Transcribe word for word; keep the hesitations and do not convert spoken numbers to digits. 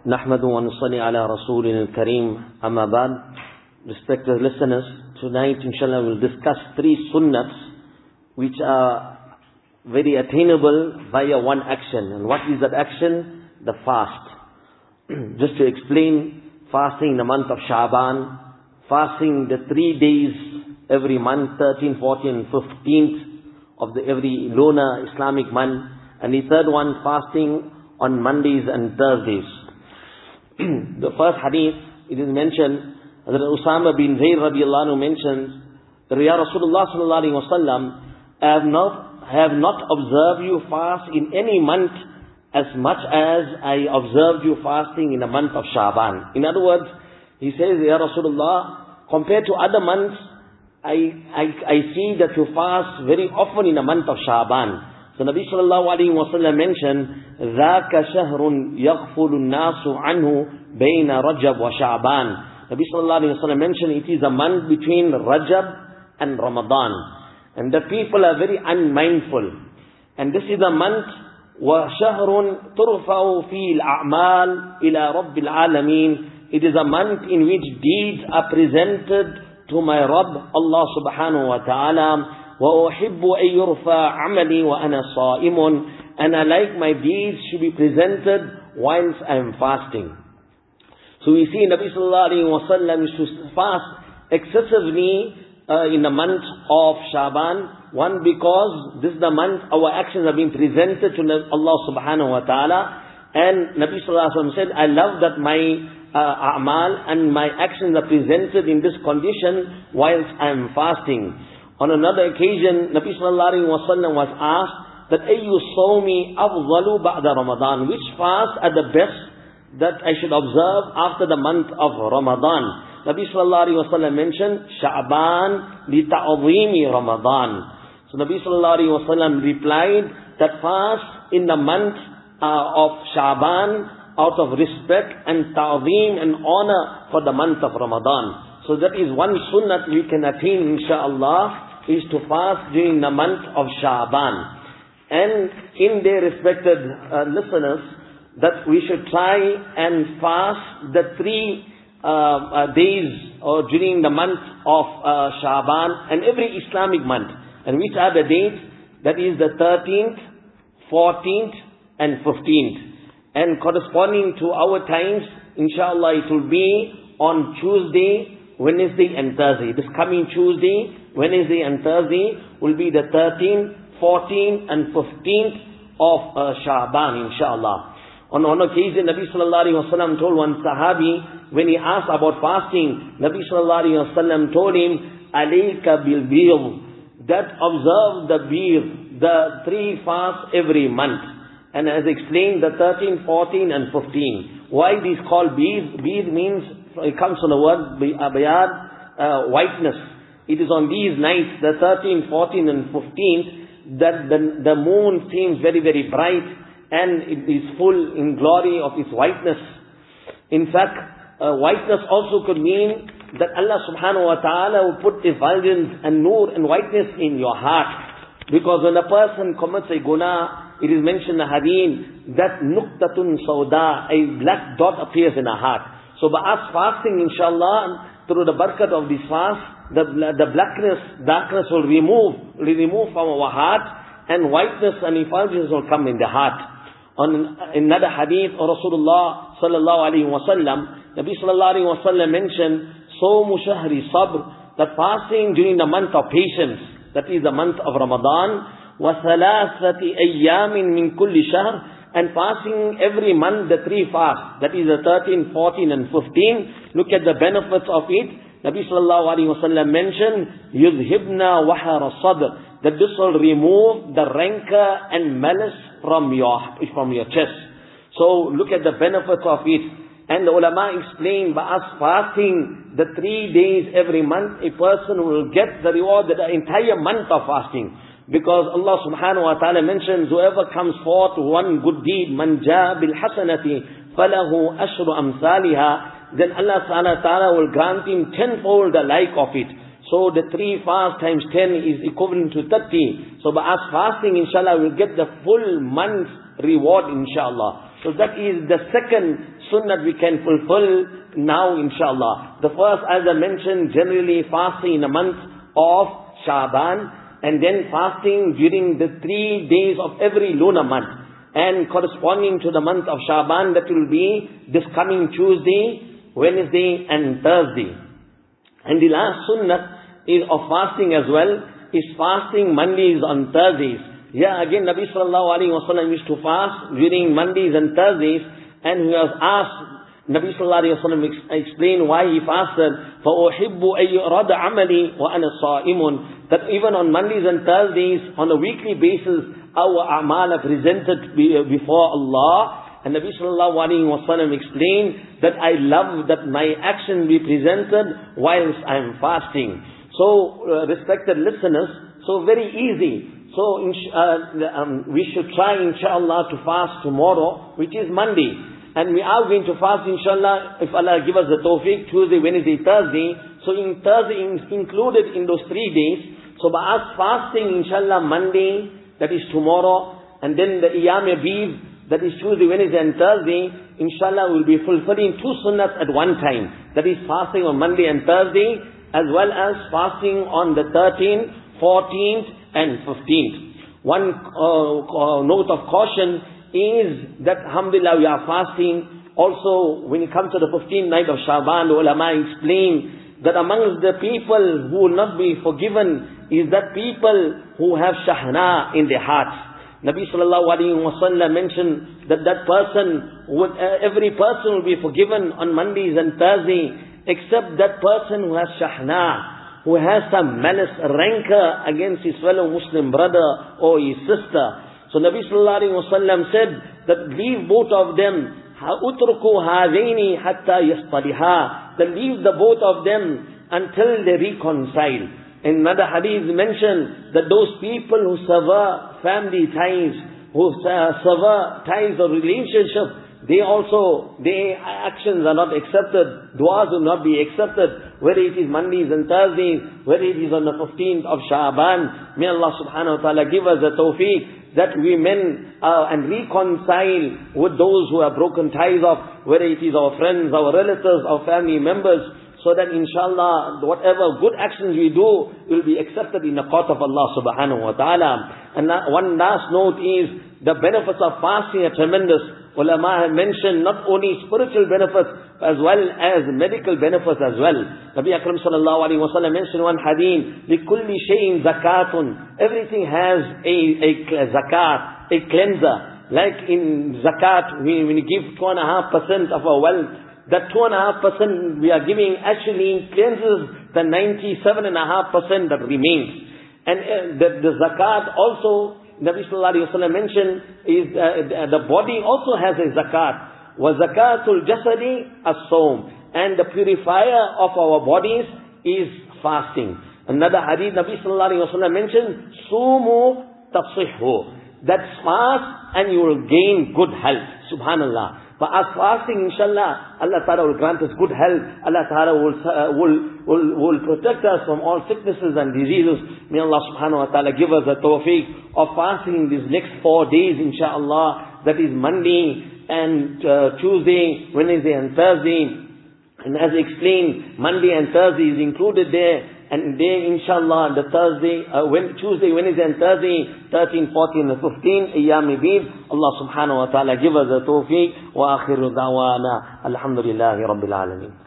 Nahmadu wa nusalli ala Rasulil Kareem, amma ba'd. Respected listeners, tonight inshallah we'll discuss three sunnats which are very attainable via one action. And what is that action? The fast. Just to explain, fasting in the month of Sha'ban, fasting the three days every month, thirteenth, fourteenth and fifteenth of the every lunar Islamic month, and the third one fasting on Mondays and Thursdays. The first hadith, it is mentioned that Usama bin Zayd radiallahu anhu mentions that Ya Rasulullah sallallahu alaihi wasallam, I have not, have not observed you fast in any month as much as I observed you fasting in the month of Sha'ban. In other words, he says, Ya Rasulullah, compared to other months, I, I, I see that you fast very often in the month of Sha'ban. So Nabi sallallahu alayhi wa sallam mentioned, ذَاكَ شَهْرٌ يَغْفُلُ النَّاسُ عَنْهُ بَيْنَ رَجَبْ وَشَعْبَانِ. Nabi sallallahu alayhi wa sallam mentioned it is a month between Rajab and Ramadan. And the people are very unmindful. And this is a month وَشَهْرٌ تُرْفَعُ فِي الْأَعْمَالِ إِلَى رَبِّ الْعَالَمِينَ. It is a month in which deeds are presented to my Rabb, Allah subhanahu wa ta'ala. وَأُحِبُّ أَن يُرْفَعَ عَمَلِي وَأَنَا صَائِمٌ. And I like my deeds should be presented whilst I am fasting. So we see Nabi sallallahu alayhi wa sallam used to fast excessively uh, in the month of Sha'ban. One, because this is the month our actions are being presented to Allah subhanahu wa ta'ala. And Nabi sallallahu alayhi wa sallam said, I love that my uh, a'mal and my actions are presented in this condition whilst I am fasting. On another occasion, Nabi sallallahu alayhi wa sallam was asked that ayyu sawmi afdalu ba'da Ramadan, which fast are the best that I should observe after the month of Ramadan. Nabi sallallahu alayhi wa sallam mentioned Sha'ban li ta'zimi Ramadan. So Nabi sallallahu alayhi wa sallam replied that fast in the month uh, of Sha'ban out of respect and ta'zim and honor for the month of Ramadan. So that is one sunnat we can attain inshaAllah, is to fast during the month of Sha'ban. And in their respected uh, listeners, that we should try and fast the three uh, uh, days or during the month of uh, Sha'ban and every Islamic month. And which are the dates? That is the thirteenth, fourteenth and fifteenth. And corresponding to our times, inshallah, it will be on Tuesday, Wednesday and Thursday. This coming Tuesday, Wednesday and Thursday will be the thirteenth, fourteenth and fifteenth of uh, Sha'ban, inshallah. On one occasion, Nabi sallallahu alayhi wa sallam told one sahabi, when he asked about fasting, Nabi sallallahu alayhi wa sallam told him, alayka bil bir, that observe the bir, the three fasts every month. And as explained, the thirteenth, fourteenth and fifteenth. Why these called bir? Bir means, it comes from the word bayad, uh, whiteness. It is on these nights, the thirteenth, fourteenth and fifteenth, that the, the moon seems very, very bright and it is full in glory of its whiteness. In fact, uh, whiteness also could mean that Allah subhanahu wa ta'ala will put effulgence and nur and whiteness in your heart. Because when a person commits a guna, it is mentioned in the hadith that nuqtatun sawda, a black dot appears in our heart. So by us fasting, inshallah, through the barakat of this fast, the, the blackness, darkness will remove, will remove from our heart, and whiteness and effulgence will come in the heart. On another hadith of Rasulullah sallallahu alayhi wa sallam, Nabi sallallahu alayhi wa sallam mentioned, Sawmu shahri sabr, that fasting during the month of patience, that is the month of Ramadan, wa thalathati ayyamin min kulli shahr, and fasting every month the three fasts, that is the thirteenth, fourteenth and fifteenth. Look at the benefits of it. Nabi sallallahu alayhi wa sallam mentioned, yudhibna wahara sadr, that this will remove the rancor and malice from your, from your chest. So look at the benefits of it. And the ulama explain, by us fasting the three days every month, a person will get the reward of the entire month of fasting. Because Allah subhanahu wa ta'ala mentions, whoever comes forth one good deed, man jaa bil hasanati falahu ashru amsalha, then Allah subhanahu wa ta'ala will grant him tenfold the like of it. So the three fast times ten is equivalent to thirty. So by us fasting, inshallah, we'll get the full month's reward, inshallah. So that is the second sunnah we can fulfill now, inshallah. The first, as I mentioned, generally fasting in the month of Shaban, and then fasting during the three days of every lunar month. And corresponding to the month of Shaban, that will be this coming Tuesday, Wednesday and Thursday. And the last sunnah is of fasting as well, is fasting Mondays on Thursdays. Yeah, again Nabi sallallahu alaihi wasallam used to fast during Mondays and Thursdays, and he was asked, Nabi sallallahu alaihi wasallam explained why he fasted. فَأُحِبُّ أَن يُعْرَضَ عَمَلِي وَأَنَا صَائِمٌ. That even on Mondays and Thursdays, on a weekly basis, our a'mal are presented before Allah. And Nabi sallallahu alaihi wasallam explained that I love that my action be presented whilst I am fasting. So, uh, respected listeners, so very easy. So, uh, um, we should try, inshallah, to fast tomorrow, which is Monday. And we are going to fast, inshallah, if Allah give us the tawfiq, Tuesday, Wednesday, Thursday. So, in Thursday is included in those three days. So, by us fasting, inshallah, Monday, that is tomorrow, and then the Iyam Aviv, that is Tuesday, Wednesday, and Thursday, inshallah, we'll be fulfilling two sunnahs at one time. That is fasting on Monday and Thursday, as well as fasting on the thirteenth, fourteenth, and fifteenth. One uh, uh, note of caution is that, alhamdulillah, we are fasting. Also, when it comes to the fifteenth night of Shaban, the ulama explain that amongst the people who will not be forgiven is that people who have shahna in their hearts. Nabi sallallahu alaihi wasallam mentioned that that person, would, uh, every person will be forgiven on Mondays and Thursdays, except that person who has shahna, who has some malice, rancor against his fellow Muslim brother or his sister. So Nabi sallallahu alaihi wasallam said that leave both of them, utruku hadaini hatta yastaliha, that leave the both of them until they reconcile. In another hadith mentioned that those people who sever family ties, who sever ties of relationship, they also, their actions are not accepted, du'as will not be accepted, whether it is Mondays and Thursdays, whether it is on the fifteenth of Sha'ban. May Allah subhanahu wa ta'ala give us the tawfiq that we men uh, and reconcile with those who have broken ties of, whether it is our friends, our relatives, our family members, so that inshallah whatever good actions we do will be accepted in the court of Allah subhanahu wa ta'ala. And one last note is the benefits of fasting are tremendous. Ulama have mentioned not only spiritual benefits as well as medical benefits as well. Nabi Akram sallallahu alaihi wasallam mentioned one hadith, لِكُلِّ شَيْءٍ زَكَاتٌ. Everything has a, a zakat, a cleanser. Like in zakat, we, when we give two and a half percent of our wealth, that two and a half percent we are giving actually cleanses the ninety-seven and a half percent that remains. And uh, the, the zakat also, Nabi sallallahu alaihi wasallam mentioned, is uh, the body also has a zakat. Wa zakatul jasadi as-sawm. And the purifier of our bodies is fasting. Another hadith Nabi sallallahu alaihi wasallam mentioned, sumu tasihhu. That's fast and you will gain good health. Subhanallah. But as fasting, inshallah, Allah Ta'ala will grant us good health. Allah Ta'ala will, uh, will, will, will protect us from all sicknesses and diseases. May Allah Subhanahu Wa Ta'ala give us the tawfiq of fasting in these next four days, inshallah. That is Monday and uh, Tuesday, Wednesday and Thursday. And as explained, Monday and Thursday is included there. And there, inshallah, the Thursday, uh, when, Tuesday, Wednesday and Thursday, thirteen, fourteen and fifteen, Ayyam Bid, Allah subhanahu wa ta'ala give us the tawfiq, wa akhiru da'wana, alhamdulillahi rabbil alameen.